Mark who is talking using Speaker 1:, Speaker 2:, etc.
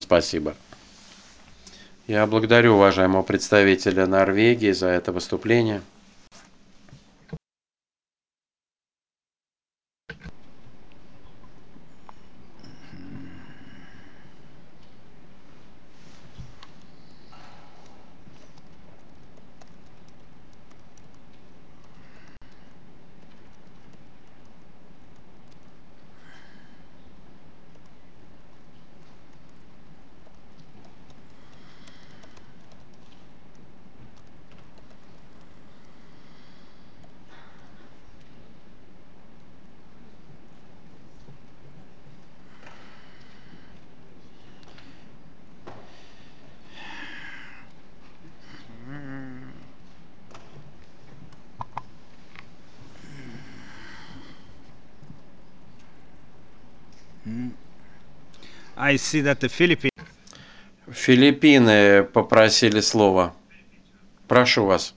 Speaker 1: спасибо. Я благодарю уважаемого представителя Норвегии за это выступление.
Speaker 2: I see that the Philippines.
Speaker 1: Филиппины попросили слова. Прошу вас.